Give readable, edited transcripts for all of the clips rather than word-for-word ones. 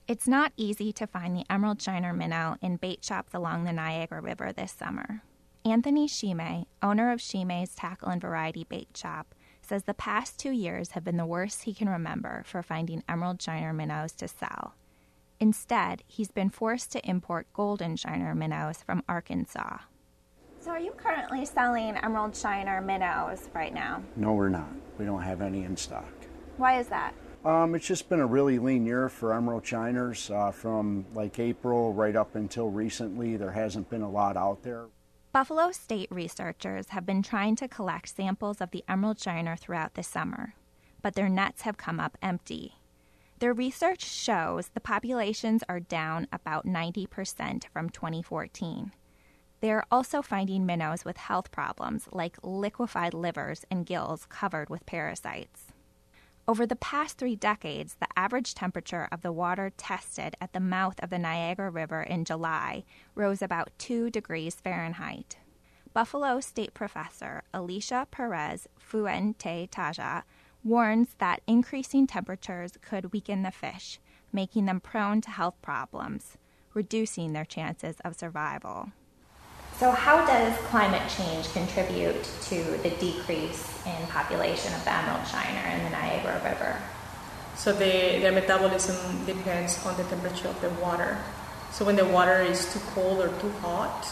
It's not easy to find the emerald shiner minnow in bait shops along the Niagara River this summer. Anthony Shime, owner of Shime's Tackle and Variety Bait Shop, says the past 2 years have been the worst he can remember for finding emerald shiner minnows to sell. Instead, he's been forced to import golden shiner minnows from Arkansas. So are you currently selling emerald shiner minnows right now? No, we're not. We don't have any in stock. Why is that? It's just been a really lean year for emerald shiners. From like April right up until recently, there hasn't been a lot out there. Buffalo State researchers have been trying to collect samples of the emerald shiner throughout the summer, but their nets have come up empty. Their research shows the populations are down about 90% from 2014. They are also finding minnows with health problems like liquefied livers and gills covered with parasites. Over the past 3 decades, the average temperature of the water tested at the mouth of the Niagara River in July rose about 2 degrees Fahrenheit. Buffalo State professor Alicia Perez Fuente-Taja warns that increasing temperatures could weaken the fish, making them prone to health problems, reducing their chances of survival. So how does climate change contribute to the decrease in population of the emerald shiner in the Niagara River? So their metabolism depends on the temperature of the water. So when the water is too cold or too hot,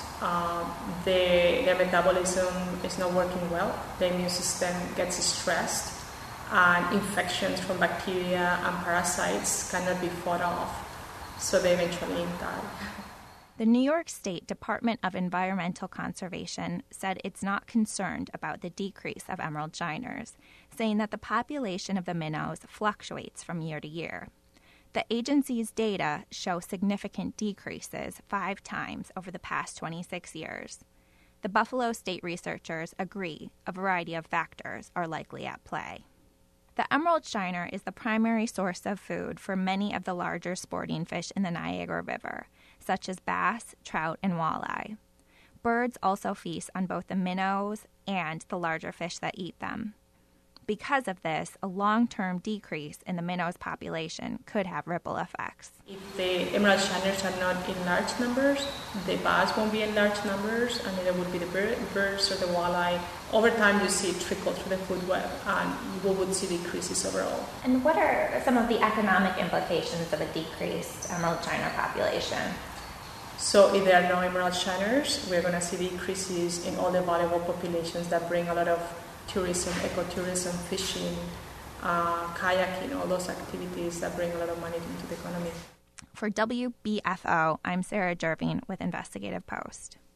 their metabolism is not working well. The immune system gets stressed, and infections from bacteria and parasites cannot be fought off. So they eventually die. The New York State Department of Environmental Conservation said it's not concerned about the decrease of emerald shiners, saying that the population of the minnows fluctuates from year to year. The agency's data show significant decreases 5 times over the past 26 years. The Buffalo State researchers agree a variety of factors are likely at play. The emerald shiner is the primary source of food for many of the larger sporting fish in the Niagara River, such as bass, trout, and walleye. Birds also feast on both the minnows and the larger fish that eat them. Because of this, a long-term decrease in the minnows population could have ripple effects. If the emerald shiners are not in large numbers, the bass won't be in large numbers, and then there would be the birds or the walleye. Over time, you see it trickle through the food web, and we would see decreases overall. And what are some of the economic implications of a decreased emerald shiner population? So if there are no emerald shiners, we're going to see decreases in all the valuable populations that bring a lot of tourism, ecotourism, fishing, kayaking, all those activities that bring a lot of money into the economy. For WBFO, I'm Sarah Jerving with Investigative Post.